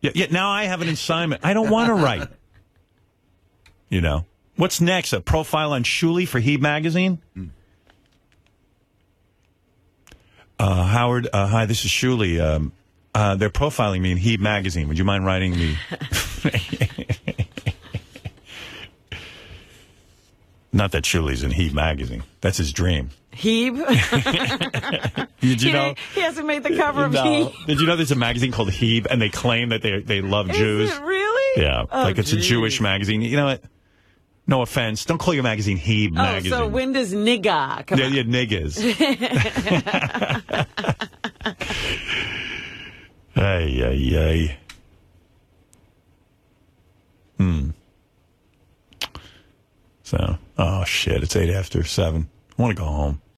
Yeah, now I have an assignment. I don't want to write. You know. What's next? A profile on Shuli for Heeb magazine? Howard, hi, this is Shuli. They're profiling me in Heeb magazine. Would you mind writing me? Not that Shuli's in Heeb magazine. That's his dream. Heeb? Did you know? He hasn't made the cover of Heeb. Did you know there's a magazine called Heeb, and they claim that they love Jews? Is it really? Yeah, like it's a Jewish magazine. You know what? No offense. Don't call your magazine Heeb magazine. So when does Nigga come out? Yeah, niggas. Ay. So, oh shit, it's 7:08. I want to go home.